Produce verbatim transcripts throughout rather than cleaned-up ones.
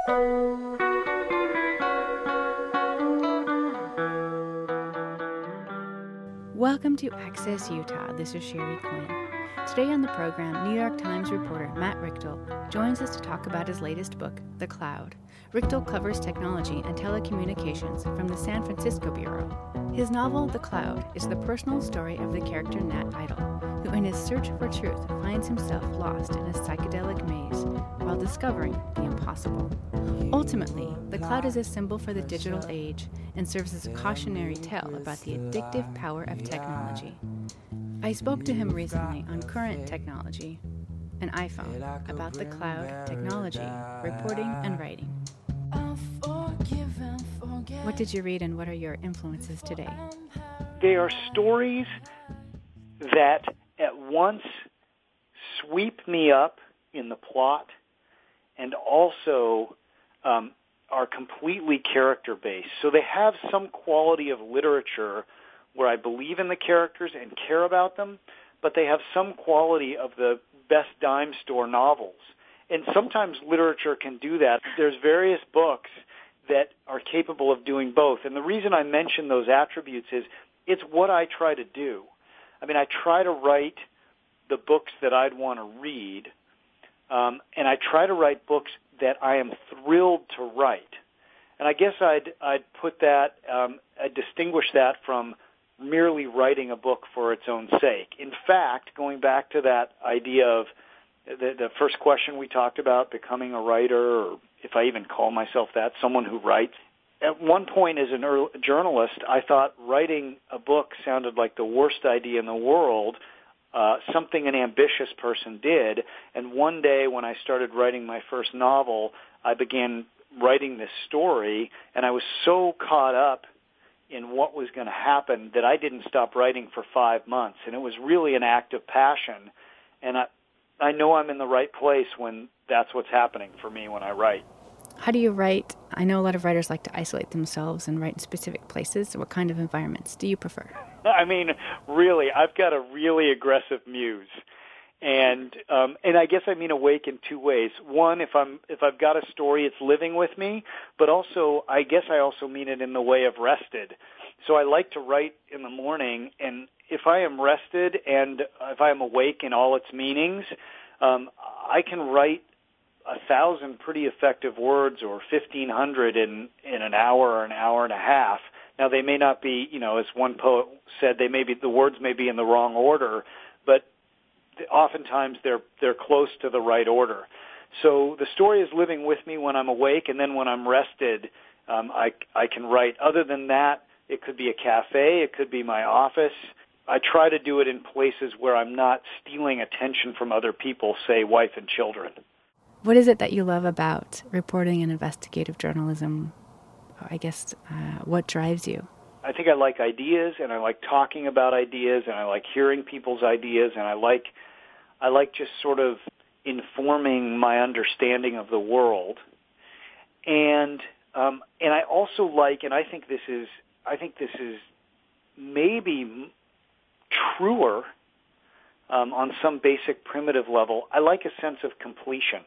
Welcome to Access Utah. This is Sherry Quinn. Today on the program, New York Times reporter Matt Richtel joins us to talk about his latest book, The Cloud. Richtel covers technology and telecommunications from the San Francisco Bureau. His novel, The Cloud, is the personal story of the character Nat Idle, who in his search for truth finds himself lost in a psychedelic maze while discovering the impossible. Ultimately, The Cloud is a symbol for the digital age and serves as a cautionary tale about the addictive power of technology. I spoke to him recently on Current Technology, an iPhone, about the cloud, technology, reporting, and writing. What did you read and what are your influences today? They are stories that at once sweep me up in the plot and also um, are completely character-based. So they have some quality of literature where I believe in the characters and care about them, but they have some quality of the best dime store novels. And sometimes literature can do that. There's various books that are capable of doing both. And the reason I mention those attributes is it's what I try to do. I mean, I try to write the books that I'd want to read, um, and I try to write books that I am thrilled to write. And I guess I'd I'd put that, um, I'd distinguish that from merely writing a book for its own sake. In fact, going back to that idea of the, the first question we talked about, becoming a writer, or if I even call myself that, someone who writes. At one point as a early journalist, I thought writing a book sounded like the worst idea in the world, uh, something an ambitious person did. And one day when I started writing my first novel, I began writing this story, and I was so caught up in what was going to happen that I didn't stop writing for five months. And it was really an act of passion. And I, I know I'm in the right place when that's what's happening for me when I write. How do you write? I know a lot of writers like to isolate themselves and write in specific places. What kind of environments do you prefer? I mean, really, I've got a really aggressive muse. And um, and I guess I mean awake in two ways. One, if I'm if I've got a story, it's living with me. But also, I guess I also mean it in the way of rested. So I like to write in the morning, and if I am rested and if I am awake in all its meanings, um, I can write a thousand pretty effective words or fifteen hundred in in an hour or an hour and a half. Now they may not be, you know, as one poet said, they may be the words may be in the wrong order, but oftentimes they're they're close to the right order. So the story is living with me when I'm awake, and then when I'm rested, um, I I can write. Other than that, it could be a cafe, it could be my office. I try to do it in places where I'm not stealing attention from other people, say wife and children. What is it that you love about reporting and investigative journalism? I guess uh, what drives you? I think I like ideas, and I like talking about ideas, and I like hearing people's ideas, and I like I like just sort of informing my understanding of the world. And um, and I also like, and I think this is I think this is maybe truer um, on some basic primitive level. I like a sense of completion.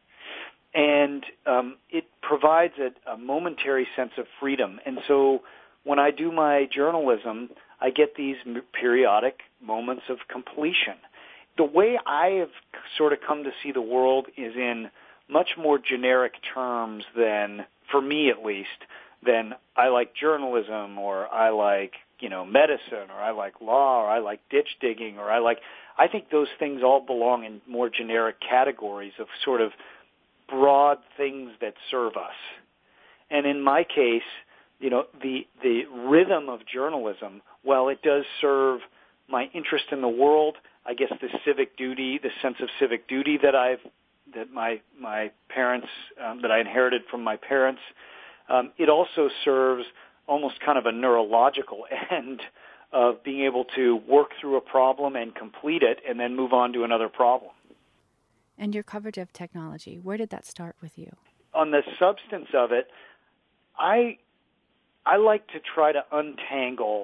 And um, it provides a, a momentary sense of freedom. And so when I do my journalism, I get these periodic moments of completion. The way I have sort of come to see the world is in much more generic terms than, for me at least, than I like journalism, or I like, you know, medicine, or I like law, or I like ditch digging, or I like, I think those things all belong in more generic categories of sort of broad things that serve us. And in my case, you know, the the rhythm of journalism, while it does serve my interest in the world, I guess the civic duty, the sense of civic duty that I've that my my parents um, that I inherited from my parents, um, it also serves almost kind of a neurological end of being able to work through a problem and complete it, and then move on to another problem. And your coverage of technology, where did that start with you? On the substance of it, I I like to try to untangle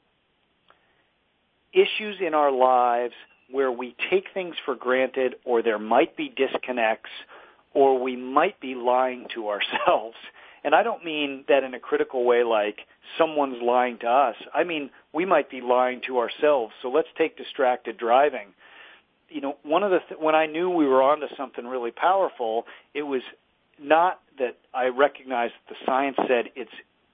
issues in our lives where we take things for granted, or there might be disconnects, or we might be lying to ourselves. And I don't mean that in a critical way like someone's lying to us. I mean, we might be lying to ourselves. So let's take distracted driving. You know, one of the th- when I knew we were onto something really powerful, it was not that I recognized that the science said it's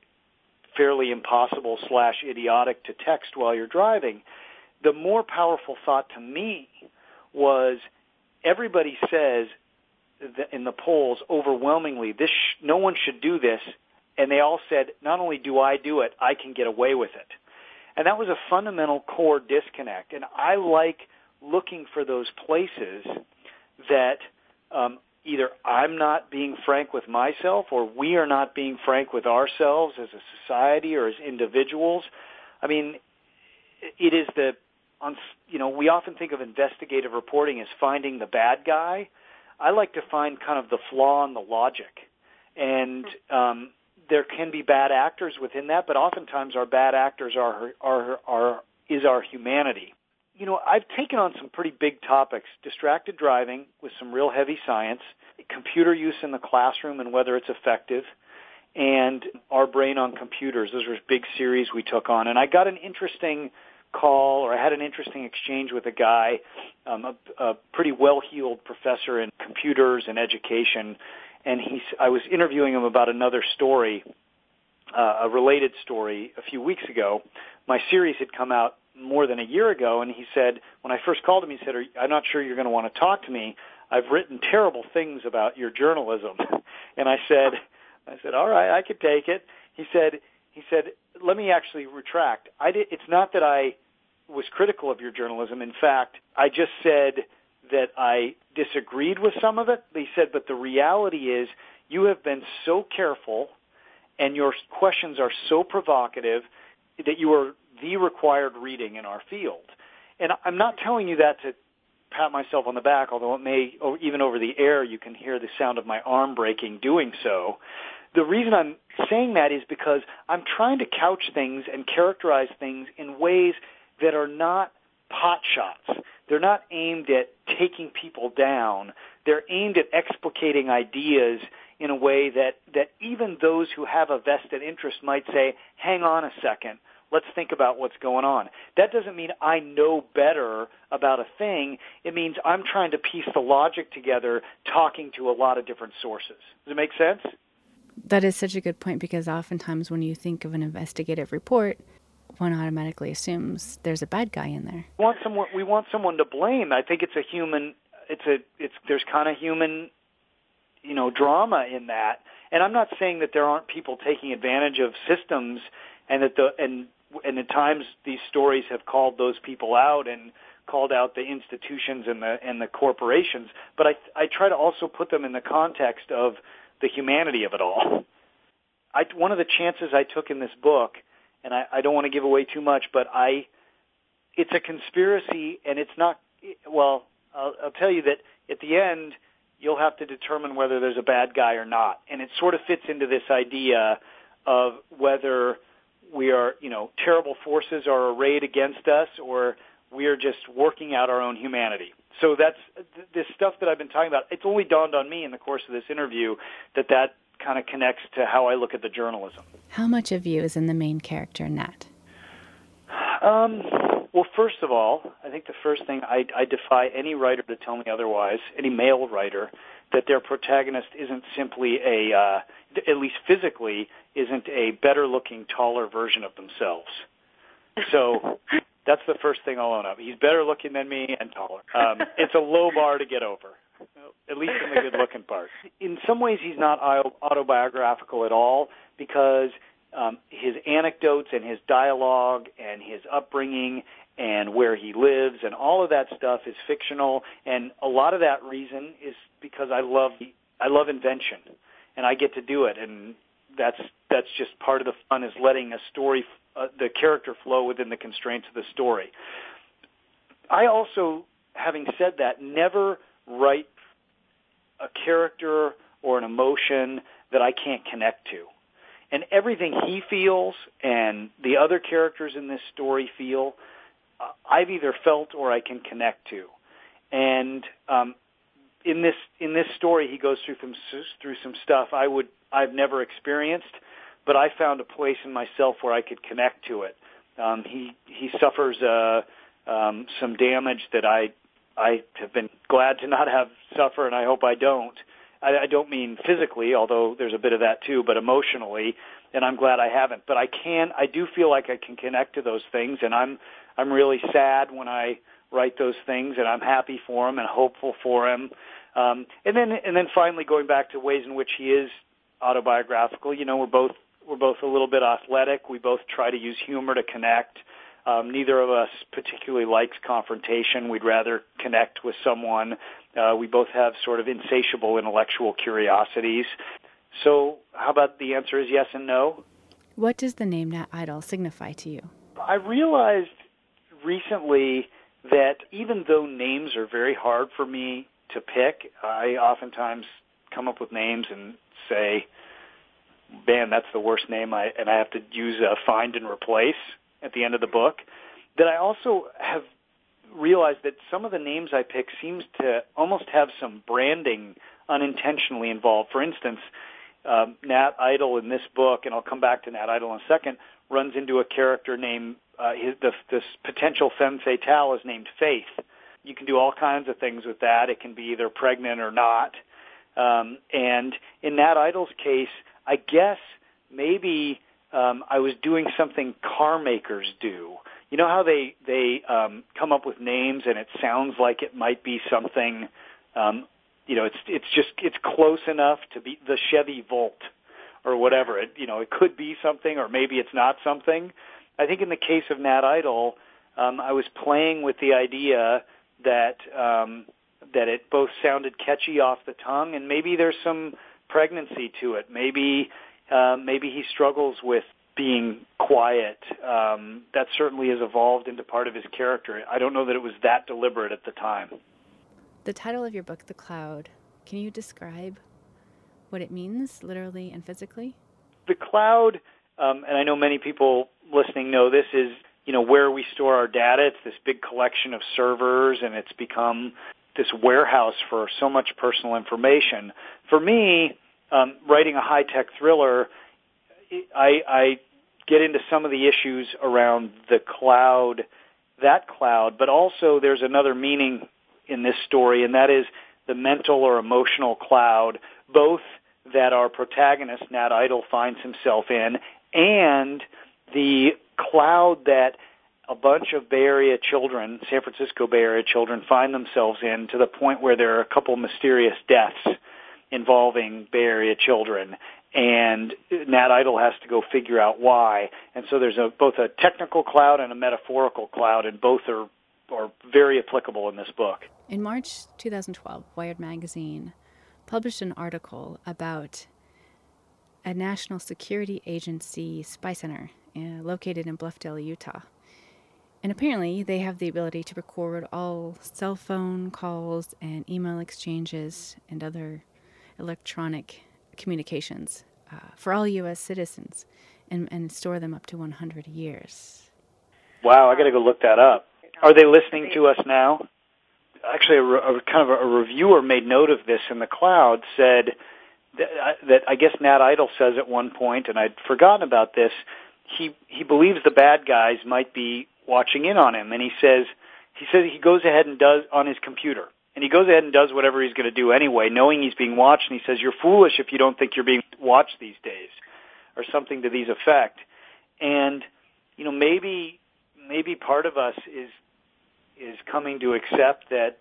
fairly impossible slash idiotic to text while you're driving. The more powerful thought to me was everybody says that in the polls overwhelmingly, this sh- no one should do this, and they all said, not only do I do it, I can get away with it. And that was a fundamental core disconnect. And I like looking for those places that um, either I'm not being frank with myself or we are not being frank with ourselves as a society or as individuals. I mean, it is the, on, you know, we often think of investigative reporting as finding the bad guy. I like to find kind of the flaw in the logic. And um, there can be bad actors within that, but oftentimes our bad actors are, are, are, is our humanity. You know, I've taken on some pretty big topics, distracted driving with some real heavy science, computer use in the classroom and whether it's effective, and Our Brain on Computers. Those were big series we took on. And I got an interesting call, or I had an interesting exchange with a guy, um, a, a pretty well-heeled professor in computers and education, and he's, I was interviewing him about another story, uh, a related story a few weeks ago. My series had come out more than a year ago, and he said, when I first called him, he said, I'm not sure you're going to want to talk to me. I've written terrible things about your journalism. And I said, I said, all right, I could take it. He said, he said, let me actually retract. I did, it's not that I was critical of your journalism. In fact, I just said that I disagreed with some of it. He said, but the reality is you have been so careful and your questions are so provocative that you are the required reading in our field. And I'm not telling you that to pat myself on the back, although it may, or even over the air, you can hear the sound of my arm breaking doing so. The reason I'm saying that is because I'm trying to couch things and characterize things in ways that are not pot shots. They're not aimed at taking people down. They're aimed at explicating ideas in a way that, that even those who have a vested interest might say, hang on a second, let's think about what's going on. That doesn't mean I know better about a thing. It means I'm trying to piece the logic together, talking to a lot of different sources. Does it make sense? That is such a good point, because oftentimes when you think of an investigative report, one automatically assumes there's a bad guy in there. We want someone, we want someone to blame. I think it's a human, it's a, it's, there's kind of human, you know, drama in that. And I'm not saying that there aren't people taking advantage of systems and that the, and, and at times these stories have called those people out and called out the institutions and the, and the corporations. But I, I try to also put them in the context of the humanity of it all. I, one of the chances I took in this book, and I, I don't want to give away too much, but I, it's a conspiracy, and it's not, well, I'll, I'll tell you that at the end, you'll have to determine whether there's a bad guy or not. And it sort of fits into this idea of whether we are, you know, terrible forces are arrayed against us or we are just working out our own humanity. So that's this stuff that I've been talking about. It's only dawned on me in the course of this interview that that kind of connects to how I look at the journalism. How much of you is in the main character, Nat? Um, well, first of all, I think the first thing, I, I defy any writer to tell me otherwise, any male writer, that their protagonist isn't simply a, uh, at least physically, isn't a better-looking, taller version of themselves. So that's the first thing I'll own up. He's better looking than me and taller. Um, it's a low bar to get over, at least in the good-looking part. In some ways, he's not autobiographical at all because um, his anecdotes and his dialogue and his upbringing and where he lives and all of that stuff is fictional. And a lot of that reason is because I love I love invention, and I get to do it. And that's that's just part of the fun, is letting a story, uh, the character flow within the constraints of the story. I also, having said that, never write a character or an emotion that I can't connect to. And everything he feels and the other characters in this story feel, uh, I've either felt or I can connect to. And um, in this in this story, he goes through some through some stuff I would I've never experienced, but I found a place in myself where I could connect to it. Um, he he suffers uh, um, some damage that I I have been glad to not have suffer, and I hope I don't. I, I don't mean physically, although there's a bit of that too, but emotionally, and I'm glad I haven't. But I can, I do feel like I can connect to those things, and I'm I'm really sad when I write those things, and I'm happy for him and hopeful for him. Um, and then and then finally going back to ways in which he is autobiographical. You know, we're both we're both a little bit athletic. We both try to use humor to connect. Um, neither of us particularly likes confrontation. We'd rather connect with someone. Uh, we both have sort of insatiable intellectual curiosities. So how about the answer is yes and no? What does the name Nat Idle signify to you? I realized recently that even though names are very hard for me to pick, I oftentimes come up with names and say, man, that's the worst name, I, and I have to use a find and replace at the end of the book, that I also have realized that some of the names I pick seems to almost have some branding unintentionally involved. For instance, um, Nat Idle in this book, and I'll come back to Nat Idle in a second, runs into a character named, uh, his, the, this potential femme fatale is named Faith. You can do all kinds of things with that. It can be either pregnant or not. Um, and in Nat Idle's case, I guess maybe um, I was doing something car makers do. You know how they they um, come up with names and it sounds like it might be something. Um, you know, it's it's just it's close enough to be the Chevy Volt or whatever. It you know it could be something or maybe it's not something. I think in the case of Nat Idle, um, I was playing with the idea that um, that it both sounded catchy off the tongue and maybe there's some pregnancy to it. Maybe uh, maybe he struggles with being quiet. Um, that certainly has evolved into part of his character. I don't know that it was that deliberate at the time. The title of your book, The Cloud, can you describe what it means, literally and physically? The cloud, um, and I know many people listening know this, is you know where we store our data. It's this big collection of servers, and it's become this warehouse for so much personal information. For me, um, writing a high-tech thriller, I, I get into some of the issues around the cloud, that cloud, but also there's another meaning in this story, and that is the mental or emotional cloud, both that our protagonist, Nat Idle, finds himself in, and the cloud that a bunch of Bay Area children, San Francisco Bay Area children, find themselves in, to the point where there are a couple mysterious deaths involving Bay Area children. And Nat Idle has to go figure out why. And so there's a, both a technical cloud and a metaphorical cloud, and both are, are very applicable in this book. In March twenty twelve, Wired Magazine published an article about a national security agency spy center uh, located in Bluffdale, Utah. And apparently they have the ability to record all cell phone calls and email exchanges and other electronic communications uh, for all U S citizens and, and store them up to one hundred years. Wow, I got to go look that up. Are they listening to us now? Actually, a, a kind of a, a reviewer made note of this in the cloud, said that, uh, that I guess Nat Idle says at one point, and I'd forgotten about this, he he believes the bad guys might be watching in on him, and he says he says he goes ahead and does on his computer. And he goes ahead and does whatever he's going to do anyway, knowing he's being watched, and he says, you're foolish if you don't think you're being watched these days, or something to these effect. And, you know, maybe maybe part of us is is coming to accept that,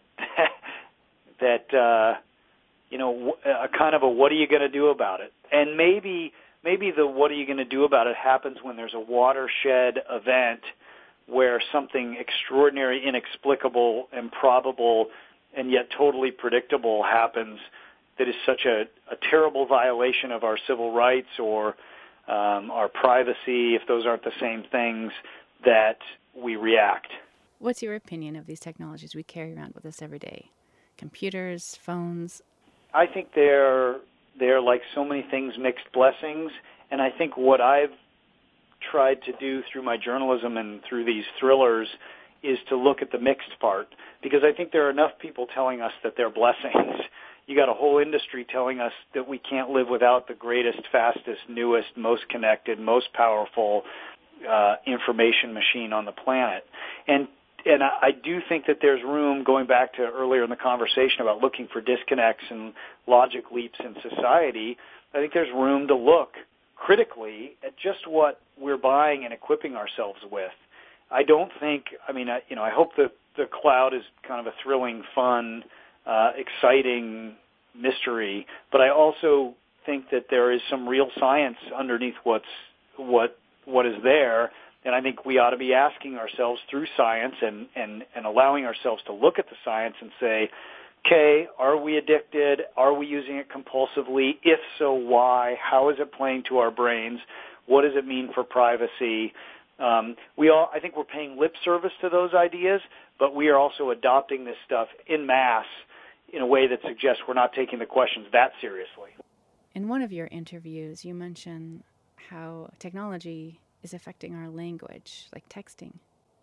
that uh, you know, a kind of a what are you going to do about it? And maybe maybe the what are you going to do about it happens when there's a watershed event where something extraordinary, inexplicable, improbable, and yet totally predictable happens that is such a, a terrible violation of our civil rights or um, our privacy, if those aren't the same things, that we react. What's your opinion of these technologies we carry around with us every day? Computers, phones? I think they're, they're like so many things, mixed blessings, and I think what I've tried to do through my journalism and through these thrillers is to look at the mixed part, because I think there are enough people telling us that they're blessings. You got a whole industry telling us that we can't live without the greatest, fastest, newest, most connected, most powerful uh, information machine on the planet. And and I, I do think that there's room, going back to earlier in the conversation about looking for disconnects and logic leaps in society, I think there's room to look critically at just what we're buying and equipping ourselves with. I don't think, I mean, I, you know, I hope that the cloud is kind of a thrilling, fun, uh, exciting mystery, but I also think that there is some real science underneath what's what what is there, and I think we ought to be asking ourselves through science and, and, and allowing ourselves to look at the science and say, okay, are we addicted? Are we using it compulsively? If so, why? How is it playing to our brains? What does it mean for privacy? Um, we all, I think we're paying lip service to those ideas, but we are also adopting this stuff en masse in a way that suggests we're not taking the questions that seriously. In one of your interviews, you mentioned how technology is affecting our language, like texting.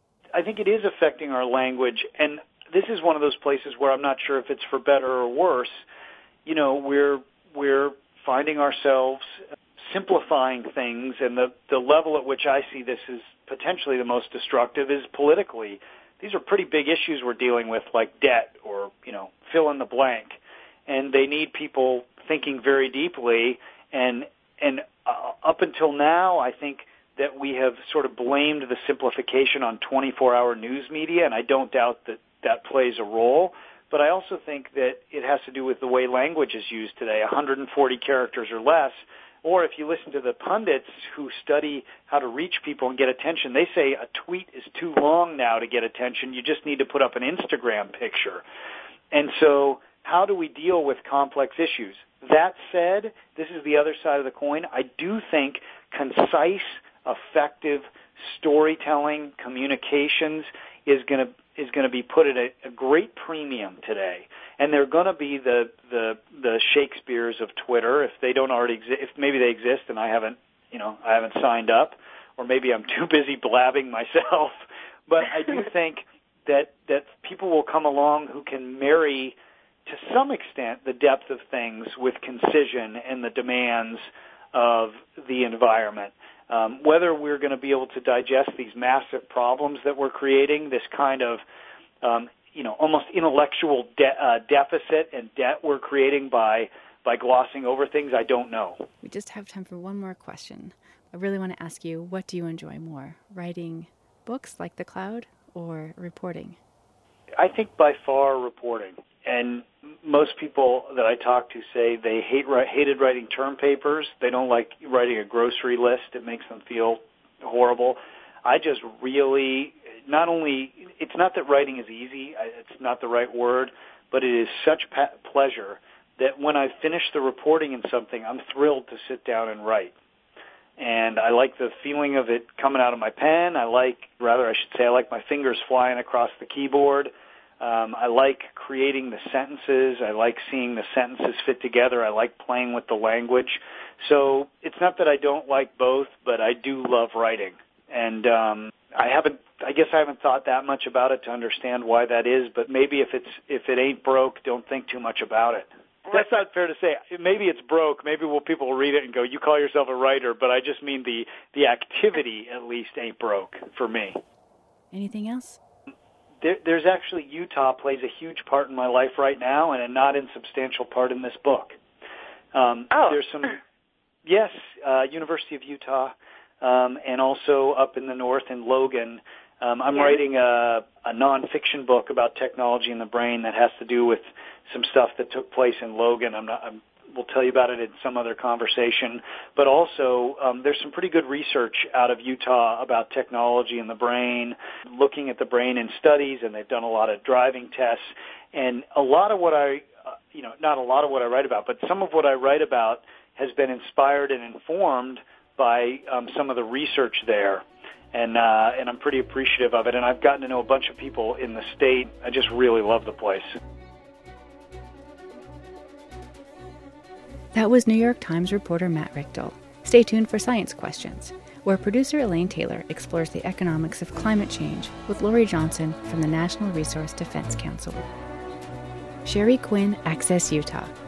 I think it is affecting our language, and this is one of those places where I'm not sure if it's for better or worse. You know, we're we're finding ourselves simplifying things, and the, the level at which I see this is potentially the most destructive is politically. These are pretty big issues we're dealing with, like debt or, you know, fill in the blank. And they need people thinking very deeply. And and uh, up until now, I think that we have sort of blamed the simplification on twenty-four hour news media, and I don't doubt that that plays a role. But I also think that it has to do with the way language is used today, one hundred forty characters or less. Or if you listen to the pundits who study how to reach people and get attention, they say a tweet is too long now to get attention. You just need to put up an Instagram picture. And so how do we deal with complex issues? That said, this is the other side of the coin. I do think concise, effective storytelling, communications is going to is going to be put at a, a great premium today. And they're going to be the, the the Shakespeares of Twitter, if they don't already exist. If maybe they exist and I haven't, you know, I haven't signed up, or maybe I'm too busy blabbing myself. But I do think that that people will come along who can marry, to some extent, the depth of things with concision and the demands of the environment. Um, whether we're going to be able to digest these massive problems that we're creating, this kind of um, you know, almost intellectual de- uh, deficit and debt we're creating by by glossing over things, I don't know. We just have time for one more question. I really want to ask you, what do you enjoy more, writing books like The Cloud or reporting? I think by far reporting. And most people that I talk to say they hate hated writing term papers. They don't like writing a grocery list. It makes them feel horrible. I just really, not only, it's not that writing is easy, it's not the right word, but it is such pa- pleasure that when I finish the reporting in something, I'm thrilled to sit down and write. And I like the feeling of it coming out of my pen. I like, rather I should say, I like my fingers flying across the keyboard. Um, I like creating the sentences. I like seeing the sentences fit together. I like playing with the language. So it's not that I don't like both, but I do love writing. And um, I haven't, I guess I haven't thought that much about it to understand why that is, but maybe if it's if it ain't broke, don't think too much about it. That's not fair to say. Maybe it's broke. Maybe well, people will read it and go, you call yourself a writer, but I just mean the, the activity at least ain't broke for me. Anything else? There, there's actually, Utah plays a huge part in my life right now, and a not insubstantial part in this book. Um, oh. There's some, yes, uh, University of Utah, um, and also up in the north in Logan. Um, I'm yeah. writing a, a nonfiction book about technology in the brain that has to do with some stuff that took place in Logan. I'm not, I'm, we'll tell you about it in some other conversation. But also, um, there's some pretty good research out of Utah about technology in the brain, looking at the brain in studies, and they've done a lot of driving tests. And a lot of what I, uh, you know, not a lot of what I write about, but some of what I write about has been inspired and informed by um, some of the research there. And uh, and I'm pretty appreciative of it. And I've gotten to know a bunch of people in the state. I just really love the place. That was New York Times reporter Matt Richtel. Stay tuned for science questions. where producer Elaine Taylor explores the economics of climate change with Lori Johnson from the National Resource Defense Council. Sherry Quinn, Access Utah.